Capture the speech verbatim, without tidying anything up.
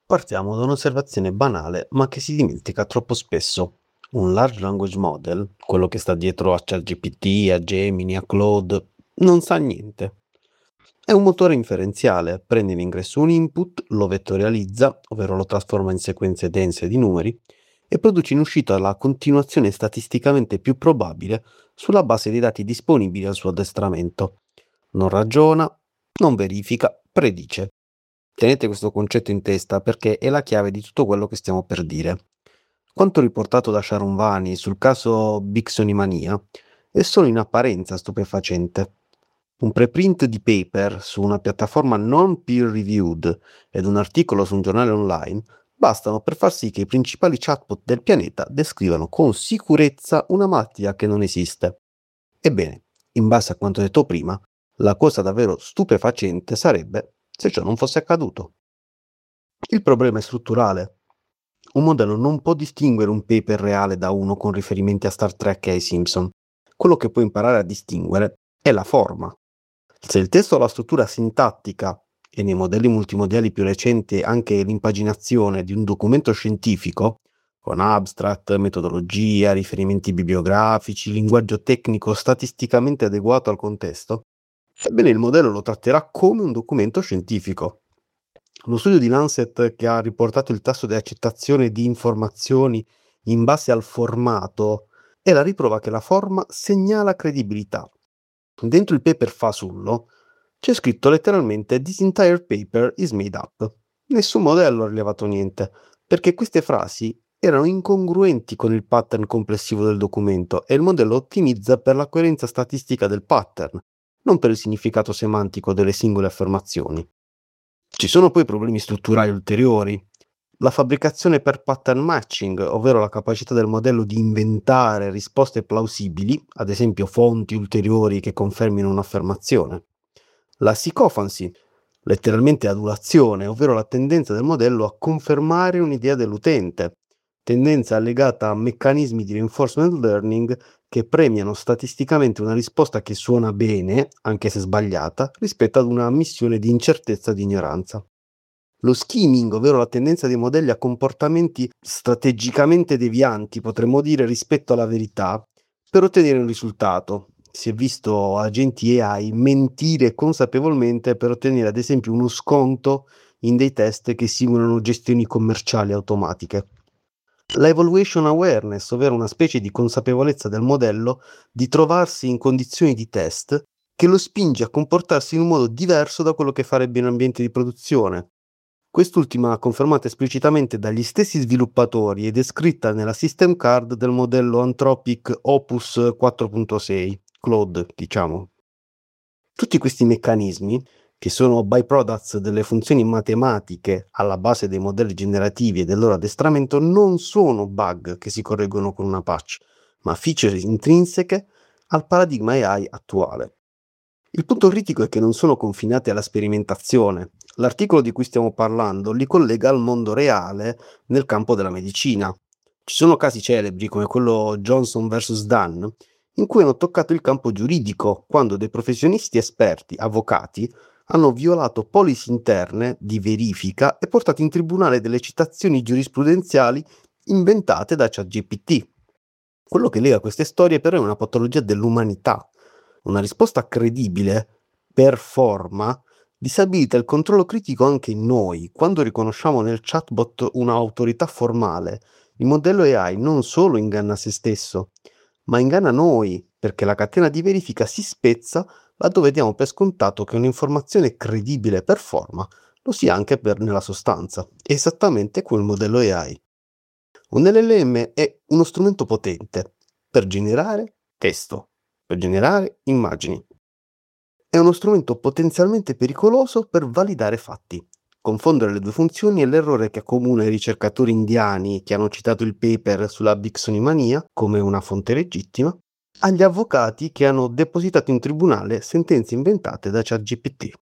Partiamo da un'osservazione banale, ma che si dimentica troppo spesso. Un large language model, quello che sta dietro a ChatGPT, a Gemini, a Claude, non sa niente. È un motore inferenziale, prende in ingresso un input, lo vettorializza, ovvero lo trasforma in sequenze dense di numeri, e produce in uscita la continuazione statisticamente più probabile sulla base dei dati disponibili al suo addestramento. Non ragiona, non verifica, predice. Tenete questo concetto in testa perché è la chiave di tutto quello che stiamo per dire. Quanto riportato da Sharon Vani sul caso Bixonimania è solo in apparenza stupefacente. Un preprint di paper su una piattaforma non peer-reviewed ed un articolo su un giornale online bastano per far sì che i principali chatbot del pianeta descrivano con sicurezza una malattia che non esiste. Ebbene, in base a quanto detto prima, la cosa davvero stupefacente sarebbe se ciò non fosse accaduto. Il problema è strutturale. Un modello non può distinguere un paper reale da uno con riferimenti a Star Trek e ai Simpson. Quello che può imparare a distinguere è la forma. Se il testo ha la struttura sintattica e nei modelli multimodiali più recenti anche l'impaginazione di un documento scientifico, con abstract, metodologia, riferimenti bibliografici, linguaggio tecnico statisticamente adeguato al contesto, ebbene il modello lo tratterà come un documento scientifico. Lo studio di Lancet che ha riportato il tasso di accettazione di informazioni in base al formato è la riprova che la forma segnala credibilità. Dentro il paper fasullo c'è scritto letteralmente "This entire paper is made up". Nessun modello ha rilevato niente, perché queste frasi erano incongruenti con il pattern complessivo del documento e il modello ottimizza per la coerenza statistica del pattern, non per il significato semantico delle singole affermazioni. Ci sono poi problemi strutturali ulteriori. La fabbricazione per pattern matching, ovvero la capacità del modello di inventare risposte plausibili, ad esempio fonti ulteriori che confermino un'affermazione. La sycophancy, letteralmente adulazione, ovvero la tendenza del modello a confermare un'idea dell'utente, tendenza legata a meccanismi di reinforcement learning che premiano statisticamente una risposta che suona bene, anche se sbagliata, rispetto ad una ammissione di incertezza di ignoranza. Lo skimming, ovvero la tendenza dei modelli a comportamenti strategicamente devianti, potremmo dire, rispetto alla verità, per ottenere un risultato. Si è visto agenti A I mentire consapevolmente per ottenere ad esempio uno sconto in dei test che simulano gestioni commerciali automatiche. La evaluation awareness, ovvero una specie di consapevolezza del modello di trovarsi in condizioni di test che lo spinge a comportarsi in un modo diverso da quello che farebbe in ambiente di produzione. Quest'ultima confermata esplicitamente dagli stessi sviluppatori e descritta nella system card del modello Anthropic Opus quattro punto sei, Claude, diciamo. Tutti questi meccanismi, che sono byproducts delle funzioni matematiche alla base dei modelli generativi e del loro addestramento, non sono bug che si correggono con una patch, ma feature intrinseche al paradigma A I attuale. Il punto critico è che non sono confinati alla sperimentazione. L'articolo di cui stiamo parlando li collega al mondo reale nel campo della medicina. Ci sono casi celebri come quello Johnson versus Dunn, in cui hanno toccato il campo giuridico, quando dei professionisti esperti, avvocati, hanno violato policy interne di verifica e portato in tribunale delle citazioni giurisprudenziali inventate da ChatGPT. Quello che lega queste storie però è una patologia dell'umanità. Una risposta credibile, per forma, disabilita il controllo critico anche in noi. Quando riconosciamo nel chatbot un'autorità formale, il modello A I non solo inganna se stesso, ma inganna noi, perché la catena di verifica si spezza laddove diamo per scontato che un'informazione credibile per forma lo sia anche per nella sostanza. È esattamente come il modello A I. Un L L M è uno strumento potente per generare testo, per generare immagini. È uno strumento potenzialmente pericoloso per validare fatti. Confondere le due funzioni è l'errore che accomuna i ricercatori indiani che hanno citato il paper sulla Bixonimania come una fonte legittima agli avvocati che hanno depositato in tribunale sentenze inventate da ChatGPT.